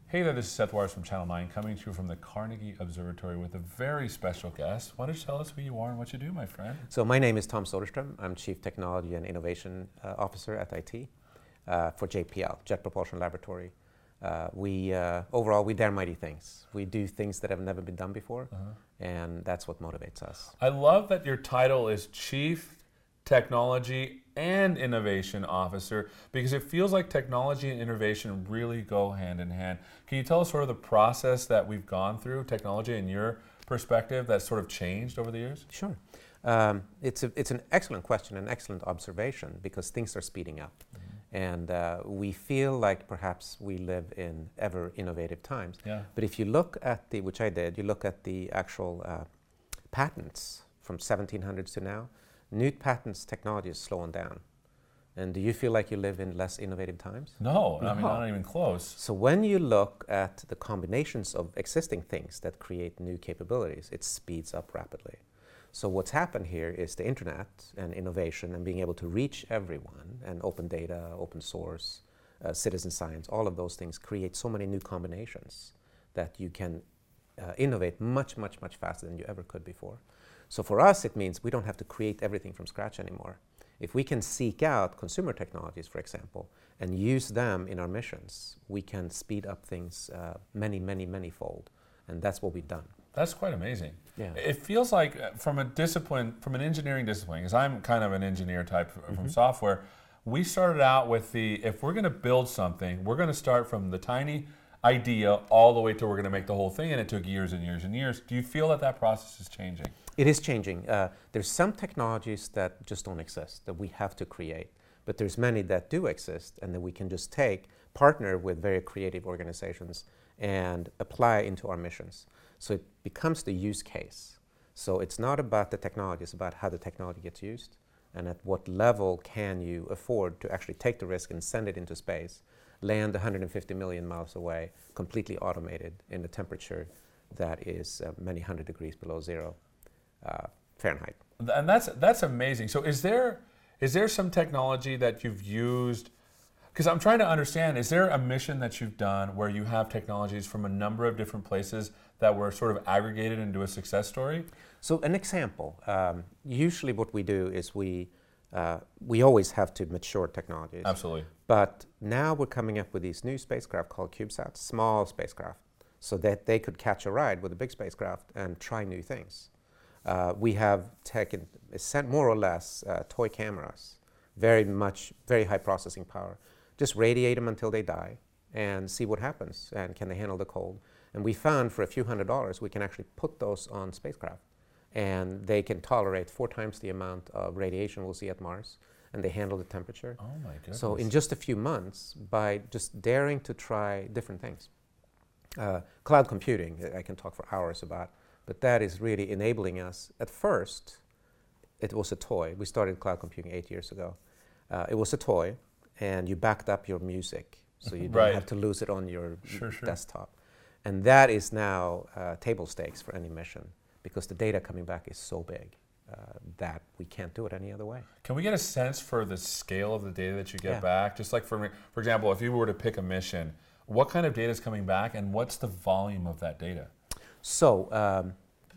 Hey there, this is Seth Wires from Channel 9 coming to you from the Carnegie Observatory with a very special guest. Why don't you tell us who you are and what you do, my friend? So my name is Tom Soderstrom. I'm Chief Technology and Innovation Officer at IT for JPL, Jet Propulsion Laboratory. Overall, we dare mighty things. We do things that have never been done before, and that's what motivates us. I love that your title is Chief Technology and Innovation Officer because it feels like technology and innovation really go hand in hand. Can you tell us sort of the process that we've gone through, technology and your perspective, that's sort of changed over the years? Sure. It's an excellent question, an excellent observation, because things are speeding up. And we feel like perhaps we live in ever innovative times. Yeah. But if you look at which I did, you look at the actual patents from 1700s to now, new patents technology is slowing down. And do you feel like you live in less innovative times? No, I mean, not even close. So when you look at the combinations of existing things that create new capabilities, it speeds up rapidly. So what's happened here is the internet and innovation and being able to reach everyone, and open data, open source, citizen science, all of those things create so many new combinations that you can innovate much, much, much faster than you ever could before. So for us, it means we don't have to create everything from scratch anymore. If we can seek out consumer technologies, for example, and use them in our missions, we can speed up things many, many, many fold. And that's what we've done. That's quite amazing. Yeah. It feels like from an engineering discipline, because I'm kind of an engineer type from software, we started out with if we're going to build something, we're going to start from the tiny idea all the way to we're going to make the whole thing, and it took years and years and years. Do you feel that process is changing? It is changing. There's some technologies that just don't exist, that we have to create, but there's many that do exist and that we can just partner with very creative organizations and apply into our missions. So it becomes the use case. So it's not about the technology, it's about how the technology gets used and at what level can you afford to actually take the risk and send it into space, land 150 million miles away, completely automated in a temperature that is many hundred degrees below zero Fahrenheit. And that's amazing. So is there some technology that you've used? Because I'm trying to understand, is there a mission that you've done where you have technologies from a number of different places that were sort of aggregated into a success story? So an example, usually what we do is we always have to mature technologies. Absolutely. But now we're coming up with these new spacecraft called CubeSats, small spacecraft, so that they could catch a ride with a big spacecraft and try new things. We have sent more or less toy cameras, very high processing power. Just radiate them until they die and see what happens, and can they handle the cold. And we found for a few $100s we can actually put those on spacecraft, and they can tolerate 4 times the amount of radiation we'll see at Mars, and they handle the temperature. Oh my goodness. So in just a few months, by just daring to try different things. Cloud computing, I can talk for hours about, but that is really enabling us. At first, it was a toy. We started cloud computing 8 years ago. It was a toy, and you backed up your music, so you don't have to lose it on your desktop. And that is now table stakes for any mission, because the data coming back is so big that we can't do it any other way. Can we get a sense for the scale of the data that you get back? Just like for example, if you were to pick a mission, what kind of data is coming back, and what's the volume of that data? So,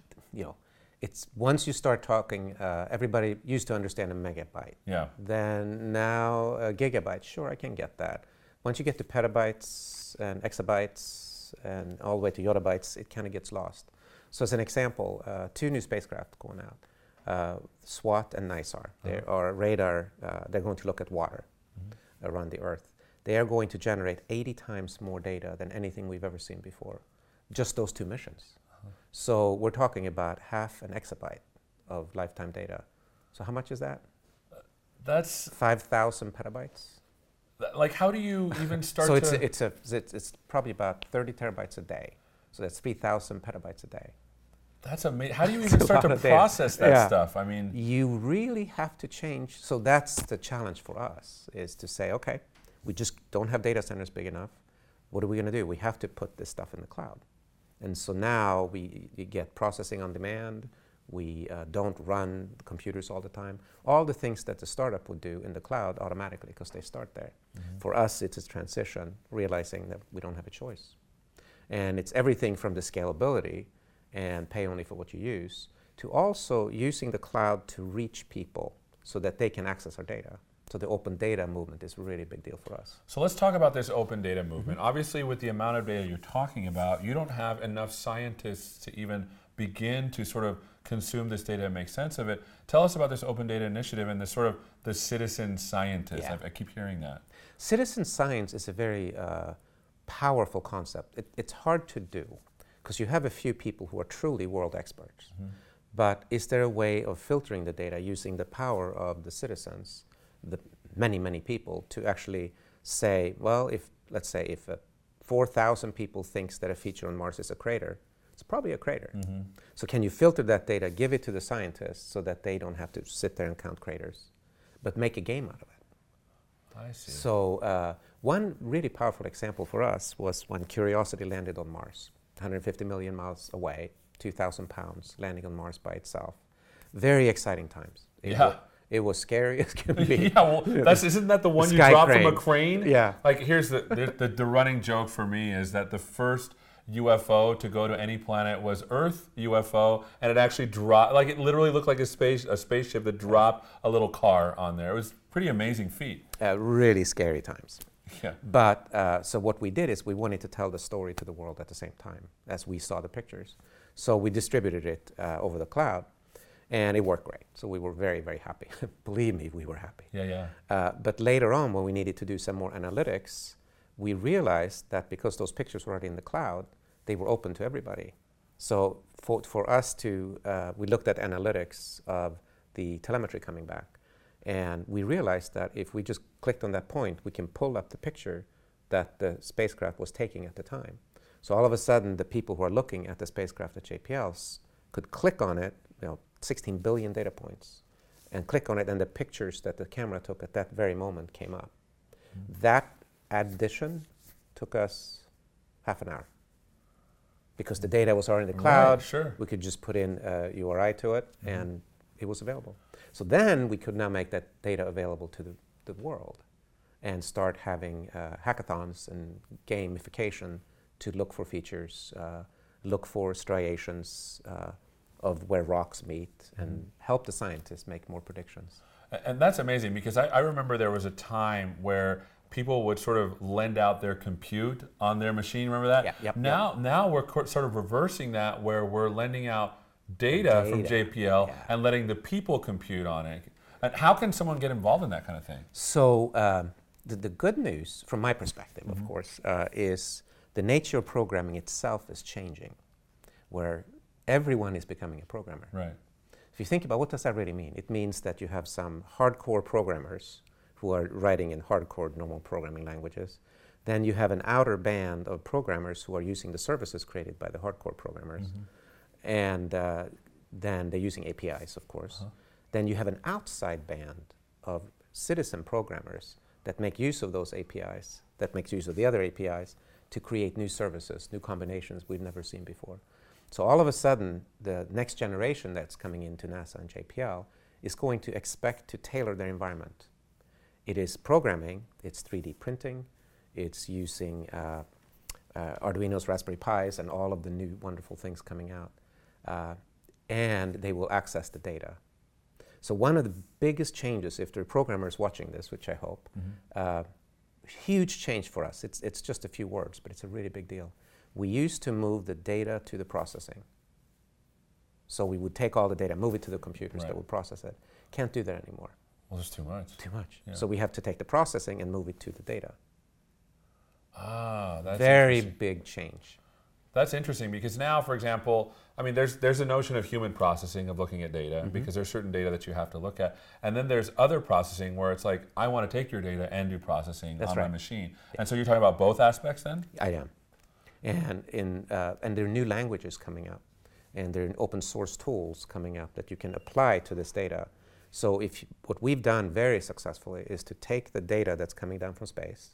it's once you start talking, everybody used to understand a megabyte. Yeah. Then now a gigabyte, sure, I can get that. Once you get to petabytes and exabytes and all the way to yottabytes, it kind of gets lost. So as an example, 2 new spacecraft going out, SWAT and NISAR. They are radar, they're going to look at water around the Earth. They are going to generate 80 times more data than anything we've ever seen before. Just those 2 missions. So we're talking about half an exabyte of lifetime data. So how much is that? That's 5,000 petabytes. Like, how do you even start? So it's probably about 30 terabytes a day. So that's 3,000 petabytes a day. That's amazing. How do you even start to process that stuff? I mean, you really have to change. So that's the challenge for us, is to say, okay, we just don't have data centers big enough. What are we going to do? We have to put this stuff in the cloud. And so now we get processing on demand. We don't run computers all the time. All the things that the startup would do in the cloud automatically, because they start there. For us, it's a transition, realizing that we don't have a choice. And it's everything from the scalability and pay only for what you use, to also using the cloud to reach people so that they can access our data. So the open data movement is a really big deal for us. So let's talk about this open data movement. Obviously, with the amount of data you're talking about, you don't have enough scientists to even begin to sort of consume this data and make sense of it. Tell us about this open data initiative and the sort of the citizen scientist. Yeah. I keep hearing that. Citizen science is a very powerful concept. It's hard to do because you have a few people who are truly world experts. But is there a way of filtering the data using the power of the citizens, the many, many people, to actually say, well, if, let's say, if 4,000 people thinks that a feature on Mars is a crater, it's probably a crater. So can you filter that data, give it to the scientists so that they don't have to sit there and count craters, but make a game out of it? I see. So one really powerful example for us was when Curiosity landed on Mars, 150 million miles away, 2,000 pounds, landing on Mars by itself. Very exciting times. It was scary as can be. Yeah, well, isn't that the one you Sky drop crane. from a crane? Yeah. Like, here's the running joke for me is that the first UFO to go to any planet was Earth UFO, and it actually dropped, like it literally looked like a spaceship that dropped a little car on there. It was a pretty amazing feat. Really scary times. Yeah. But so what we did is we wanted to tell the story to the world at the same time as we saw the pictures. So we distributed it over the cloud, and it worked great. So we were very, very happy. Believe me, we were happy. Yeah. But later on, when we needed to do some more analytics, we realized that because those pictures were already in the cloud, they were open to everybody. So for us to, we looked at analytics of the telemetry coming back, and we realized that if we just clicked on that point, we can pull up the picture that the spacecraft was taking at the time. So all of a sudden, the people who are looking at the spacecraft at JPLs could click on it, 16 billion data points, and click on it, and the pictures that the camera took at that very moment came up. That addition took us half an hour. Because the data was already in the cloud, Right, sure. we could just put in a URI to it, and it was available. So then we could now make that data available to the world and start having hackathons and gamification to look for features, look for striations of where rocks meet, and help the scientists make more predictions. And that's amazing because I remember there was a time where people would sort of lend out their compute on their machine. Remember that? Yeah, yep, Now we're sort of reversing that, where we're lending out data from JPL and letting the people compute on it. And how can someone get involved in that kind of thing? So the good news, from my perspective, of course, is the nature of programming itself is changing, where everyone is becoming a programmer. Right. If you think about what does that really mean, it means that you have some hardcore programmers who are writing in hardcore normal programming languages. Then you have an outer band of programmers who are using the services created by the hardcore programmers. And then they're using APIs, of course. Then you have an outside band of citizen programmers that make use of those APIs, that makes use of the other APIs to create new services, new combinations we've never seen before. So all of a sudden, the next generation that's coming into NASA and JPL is going to expect to tailor their environment. It is programming, it's 3D printing, it's using Arduino's, Raspberry Pis, and all of the new wonderful things coming out. And they will access the data. So one of the biggest changes, if there are programmers watching this, which I hope, huge change for us. It's just a few words, but it's a really big deal. We used to move the data to the processing. So we would take all the data, move it to the computers that would process it. Can't do that anymore. Well, there's too much. Too much. Yeah. So we have to take the processing and move it to the data. Ah, that's very interesting. big change. That's interesting because now, for example, I mean, there's a notion of human processing of looking at data because there's certain data that you have to look at, and then there's other processing where it's like I want to take your data and do processing on my machine. And so you're talking about both aspects then? I am, and there are new languages coming up, and there are open source tools coming up that you can apply to this data. So what we've done very successfully is to take the data that's coming down from space,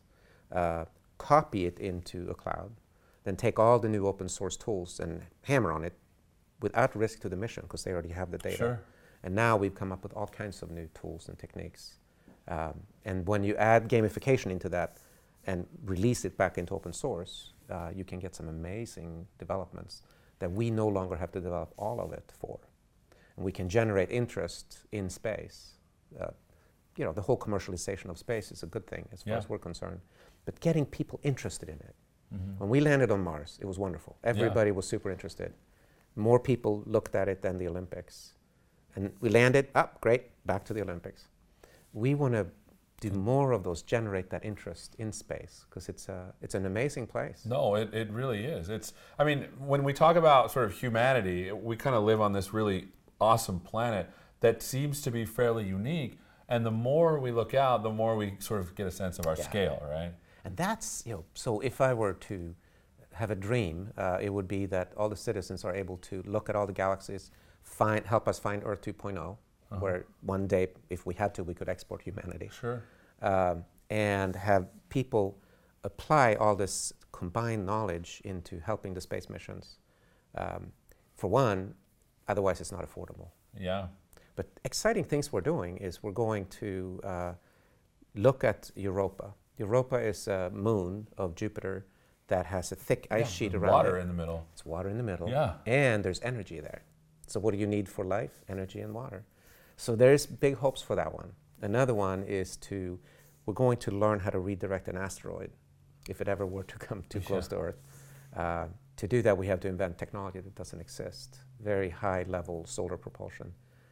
copy it into a cloud, then take all the new open source tools and hammer on it without risk to the mission because they already have the data. Sure. And now we've come up with all kinds of new tools and techniques. And when you add gamification into that and release it back into open source, you can get some amazing developments that we no longer have to develop all of it for. And we can generate interest in space. The whole commercialization of space is a good thing as far as we're concerned. But getting people interested in it. When we landed on Mars, it was wonderful. Everybody was super interested. More people looked at it than the Olympics. And we landed, great, back to the Olympics. We want to do more of those, generate that interest in space, because it's an amazing place. No, it really is. When we talk about sort of humanity, we kind of live on this really awesome planet that seems to be fairly unique. And the more we look out, the more we sort of get a sense of our scale, right? And that's, so if I were to have a dream, it would be that all the citizens are able to look at all the galaxies, help us find Earth 2.0, where one day, if we had to, we could export humanity. Sure. And have people apply all this combined knowledge into helping the space missions. For one, otherwise it's not affordable. Yeah. But exciting things we're doing is we're going to look at Europa. Europa is a moon of Jupiter that has a thick ice sheet around water it. in the middle. It's water in the middle. Yeah. And there's energy there. So what do you need for life? Energy and water. So there's big hopes for that one. Another one is we're going to learn how to redirect an asteroid if it ever were to come too close to Earth. To do that, we have to invent technology that doesn't exist. Very high level solar propulsion.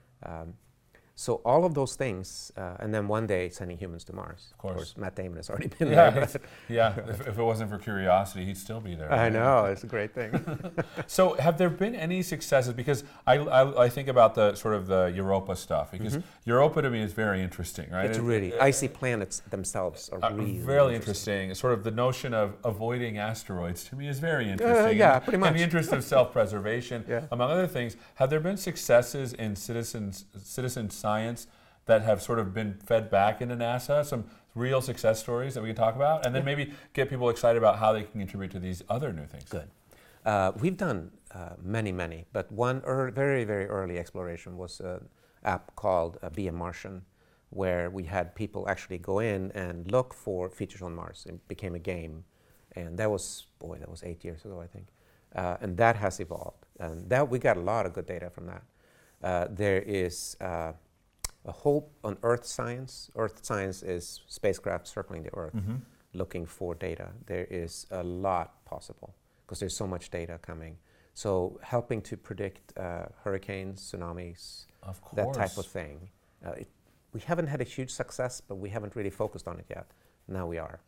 So all of those things, and then one day sending humans to Mars. Of course, Matt Damon has already been there. If it wasn't for curiosity, he'd still be there. Right? I know, it's a great thing. So have there been any successes? Because I think about the sort of the Europa stuff, because Europa to me is very interesting, right? It's really, icy planets themselves are really very interesting. Sort of the notion of avoiding asteroids to me is very interesting. Pretty much. In the interest of self-preservation, among other things, have there been successes in citizen science that have sort of been fed back into NASA? Some real success stories that we can talk about, and then maybe get people excited about how they can contribute to these other new things. Good. We've done many, but one very, very early exploration was an app called Be a Martian, where we had people actually go in and look for features on Mars. It became a game, and that was 8 years ago, I think. And that has evolved, and that we got a lot of good data from that. There is a whole on Earth science. Earth science is spacecraft circling the Earth, looking for data. There is a lot possible because there's so much data coming. So helping to predict hurricanes, tsunamis, that type of thing. We haven't had a huge success, but we haven't really focused on it yet. Now we are.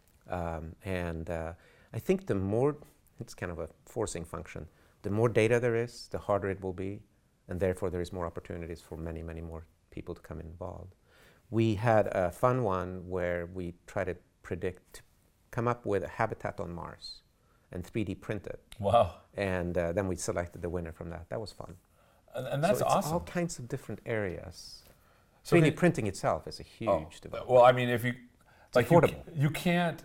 I think the more, it's kind of a forcing function, the more data there is, the harder it will be, and therefore there is more opportunities for many, many more people to come involved. We had a fun one where we try to come up with a habitat on Mars and 3D print it. Wow. And then we selected the winner from that. That was fun. And that's awesome. All kinds of different areas. So 3D printing itself is a huge development. Well, I mean, if you... affordable. You can't,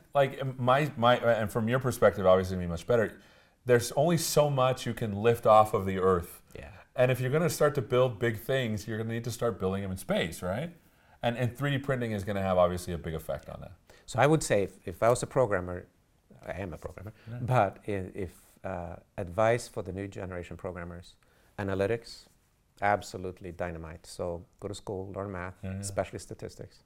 and from your perspective, obviously, it'd be much better. There's only so much you can lift off of the Earth. Yeah. And if you're going to start to build big things, you're going to need to start building them in space, right? And 3D printing is going to have, obviously, a big effect on that. So I would say, if I was a programmer, I am a programmer, but if advice for the new generation programmers, analytics, absolutely dynamite. So go to school, learn math, especially statistics.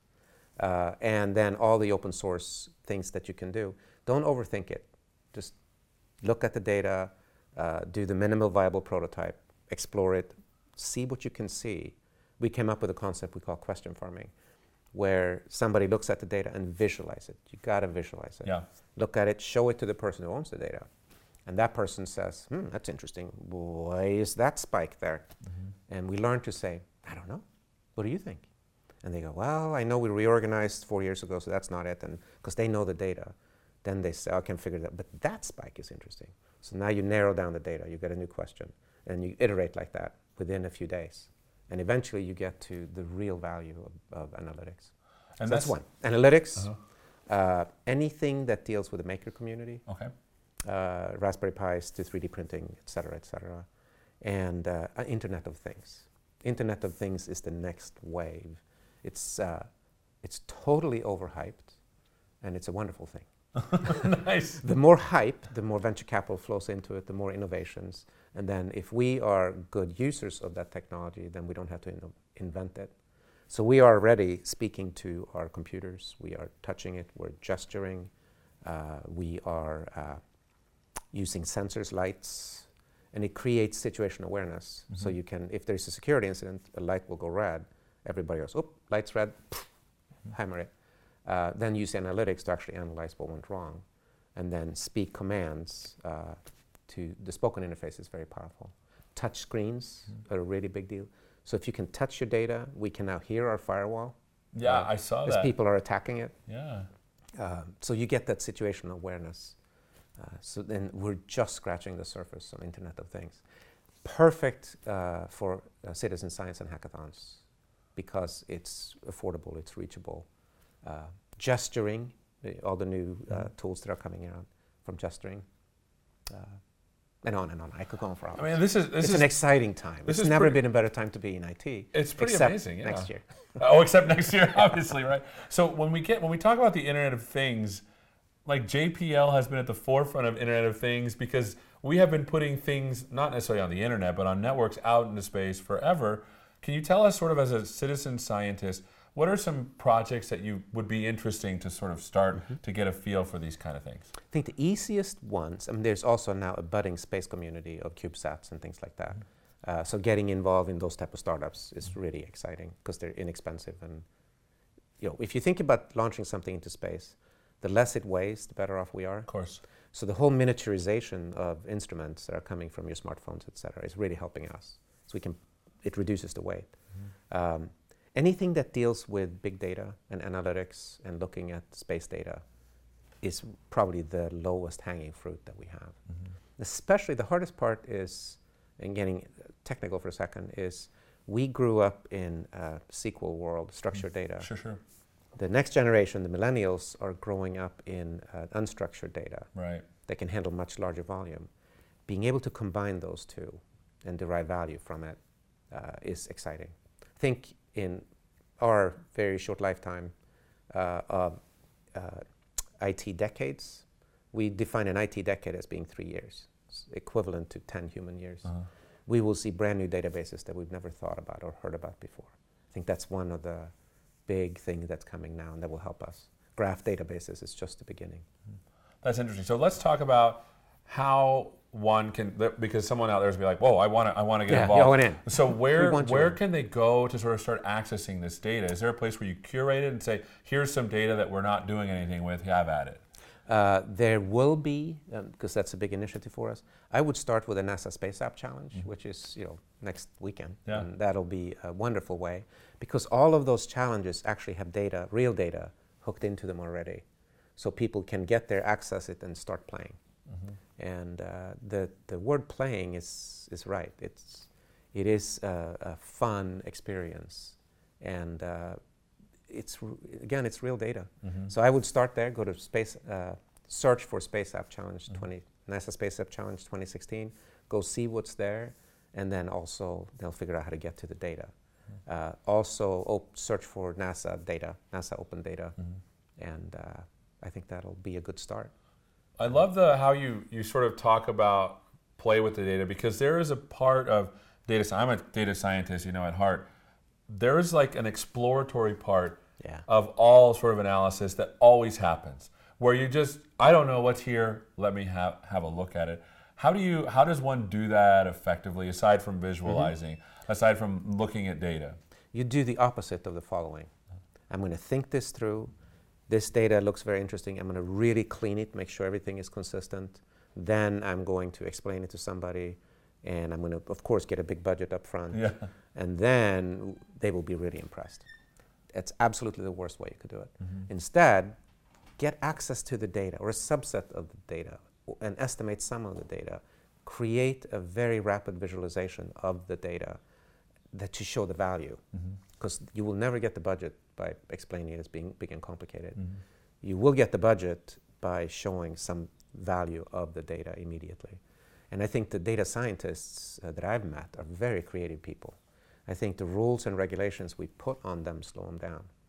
And then all the open source things that you can do. Don't overthink it. Just look at the data, do the minimal viable prototype, explore it, see what you can see. We came up with a concept we call question farming, where somebody looks at the data and visualize it. You gotta visualize it. Yeah. Look at it, show it to the person who owns the data. And that person says, that's interesting. Why is that spike there? And we learn to say, I don't know. What do you think? And they go, well, I know we reorganized 4 years ago, so that's not it. And because they know the data, then they say, I can figure it out. But that spike is interesting. So now you narrow down the data, you get a new question, and you iterate like that within a few days. And eventually you get to the real value of analytics. And so that's one. Analytics, anything that deals with the maker community. Okay. Raspberry Pis to 3D printing, et cetera, and Internet of Things. Internet of Things is the next wave. It's totally overhyped, and it's a wonderful thing. Nice. The more hype, the more venture capital flows into it, the more innovations. And then if we are good users of that technology, then we don't have to invent it. So we are already speaking to our computers. We are touching it. We're gesturing. We are using sensors, lights, and it creates situation awareness. So you can, if there's a security incident, a light will go red. Everybody goes, oh, light's red, hammer it. Then use analytics to actually analyze what went wrong. And then speak commands to the spoken interface is very powerful. Touch screens are a really big deal. So if you can touch your data, we can now hear our firewall. Yeah, I saw that. As people are attacking it. Yeah. So you get that situational awareness. So then we're just scratching the surface on Internet of Things. Perfect for citizen science and hackathons because it's affordable, it's reachable. Gesturing, all the new tools that are coming out from gesturing. And on and on. I could go on for hours. I mean, this is an exciting time. It's never been a better time to be in IT. It's pretty except amazing. Yeah. Next year. Oh, except next year, obviously, right? So when we talk about the Internet of Things, like JPL has been at the forefront of Internet of Things because we have been putting things not necessarily on the internet, but on networks out into space forever. Can you tell us, sort of as a citizen scientist, what are some projects that you would be interesting to sort of start to get a feel for these kind of things? I think the easiest ones, I mean, there's also now a budding space community of CubeSats and things like that. So getting involved in those type of startups is really exciting because they're inexpensive. And if you think about launching something into space, the less it weighs, the better off we are. Of course. So the whole miniaturization of instruments that are coming from your smartphones, et cetera, is really helping us. So it reduces the weight. Anything that deals with big data and analytics and looking at space data is probably the lowest hanging fruit that we have. Especially the hardest part is, and getting technical for a second, is we grew up in a SQL world, structured data. Sure. The next generation, the millennials, are growing up in unstructured data. Right. They can handle much larger volume. Being able to combine those two and derive value from it is exciting. I think in our very short lifetime of IT decades, we define an IT decade as being 3 years, equivalent to 10 human years. We will see brand new databases that we've never thought about or heard about before. I think that's one of the big things that's coming now and that will help us. Graph databases is just the beginning. That's interesting. So let's talk about how one can, because someone out there is be like, whoa, I want to get involved. Yeah, I want in. So where can they go to sort of start accessing this data? Is there a place where you curate it and say, here's some data that we're not doing anything with, have at it? There will be, because that's a big initiative for us. I would start with a NASA Space App Challenge, which is next weekend, and that'll be a wonderful way, because all of those challenges actually have data, real data, hooked into them already, so people can get there, access it, and start playing. And the word playing is right. It is a fun experience, and it's real data. So I would start there, go to space, search for Space App Challenge NASA Space App Challenge 2016, go see what's there, and then also they'll figure out how to get to the data. Also search for NASA data, NASA open data, and I think that'll be a good start. I love how you sort of talk about play with the data, because there is a part of data. I'm a data scientist, at heart. There is like an exploratory part of all sort of analysis that always happens, where I don't know what's here, let me have a look at it. How does one do that effectively, aside from visualizing, aside from looking at data? You do the opposite of the following. I'm going to think this through. This data looks very interesting. I'm going to really clean it, make sure everything is consistent. Then I'm going to explain it to somebody, and I'm going to, of course, get a big budget up front. And then they will be really impressed. It's absolutely the worst way you could do it. Instead, get access to the data, or a subset of the data, and estimate some of the data. Create a very rapid visualization of the data to show the value. Because you will never get the budget by explaining it as being big and complicated. You will get the budget by showing some value of the data immediately. And I think the data scientists that I've met are very creative people. I think the rules and regulations we put on them slow them down.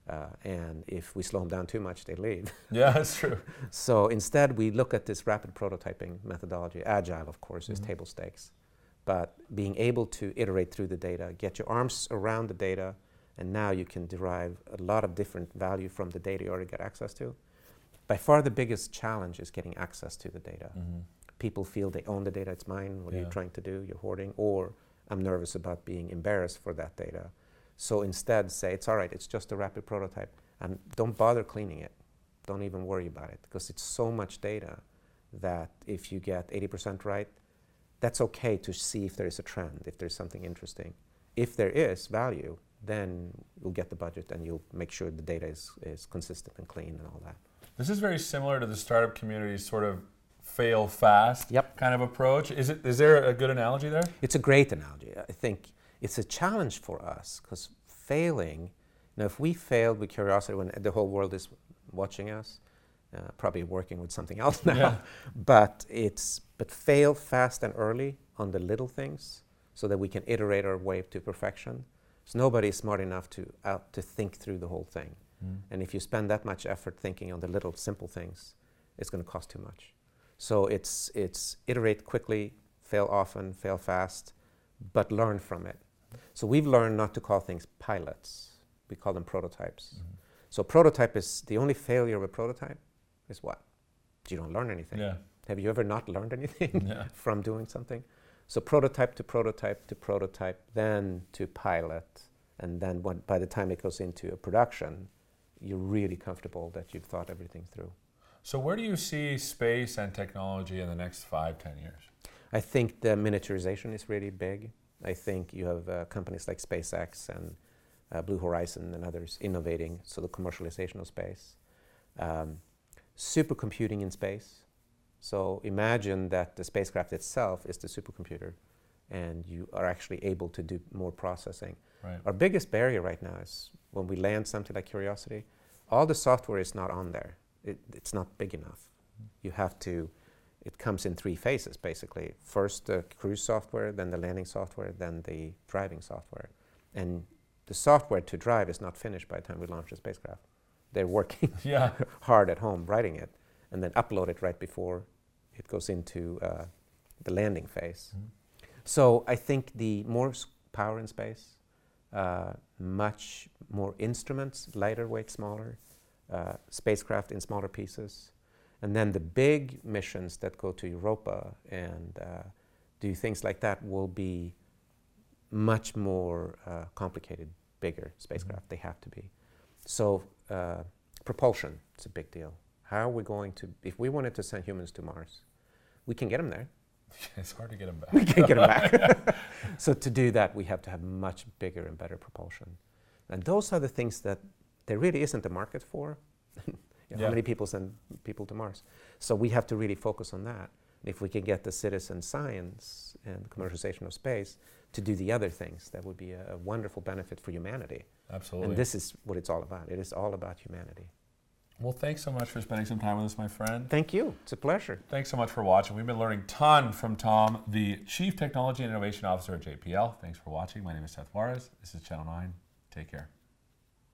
And if we slow them down too much, they leave. Yeah, that's true. So instead, we look at this rapid prototyping methodology. Agile, of course, is table stakes. But being able to iterate through the data, get your arms around the data, and now you can derive a lot of different value from the data you already got access to. By far, the biggest challenge is getting access to the data. People feel they own the data, it's mine, what are you trying to do, you're hoarding, or I'm nervous about being embarrassed for that data. So instead say, it's all right, it's just a rapid prototype, and don't bother cleaning it. Don't even worry about it, because it's so much data that if you get 80% right, that's okay to see if there is a trend, if there's something interesting. If there is value, then you'll get the budget and you'll make sure the data is consistent and clean and all that. This is very similar to the startup community's sort of fail fast kind of approach. Is there a good analogy there? It's a great analogy. I think it's a challenge for us because failing, if we failed with curiosity when the whole world is watching us, probably working with something else now, but fail fast and early on the little things so that we can iterate our way to perfection. So nobody is smart enough to think through the whole thing. And if you spend that much effort thinking on the little simple things, it's going to cost too much. So it's iterate quickly, fail often, fail fast, but learn from it. So we've learned not to call things pilots. We call them prototypes. So prototype is, the only failure of a prototype is what? You don't learn anything. Have you ever not learned anything from doing something? So prototype to prototype to prototype, then to pilot, and then by the time it goes into a production, you're really comfortable that you've thought everything through. So where do you see space and technology in the next 5-10 years? I think the miniaturization is really big. I think you have companies like SpaceX and Blue Horizon and others innovating, so the commercialization of space. Supercomputing in space. So imagine that the spacecraft itself is the supercomputer and you are actually able to do more processing. Right. Our biggest barrier right now is when we land something like Curiosity, all the software is not on there. It's not big enough. You have to, it comes in 3 phases basically. First the cruise software, then the landing software, then the driving software. And the software to drive is not finished by the time we launch the spacecraft. They're working hard at home writing it and then upload it right before it goes into the landing phase. So I think the more power in space, much more instruments, lighter weight, smaller, spacecraft in smaller pieces, and then the big missions that go to Europa and do things like that will be much more complicated, bigger spacecraft. They have to be. So propulsion is a big deal. How are we going to, if we wanted to send humans to Mars, we can get them there. It's hard to get them back. We can't get them back. So to do that, we have to have much bigger and better propulsion. And those are the things that there really isn't a market for. How many people send people to Mars? So we have to really focus on that. And if we can get the citizen science and commercialization of space to do the other things, that would be a wonderful benefit for humanity. Absolutely. And this is what it's all about. It is all about humanity. Well, thanks so much for spending some time with us, my friend. Thank you. It's a pleasure. Thanks so much for watching. We've been learning a ton from Tom, the Chief Technology and Innovation Officer at JPL. Thanks for watching. My name is Seth Juarez. This is Channel 9. Take care.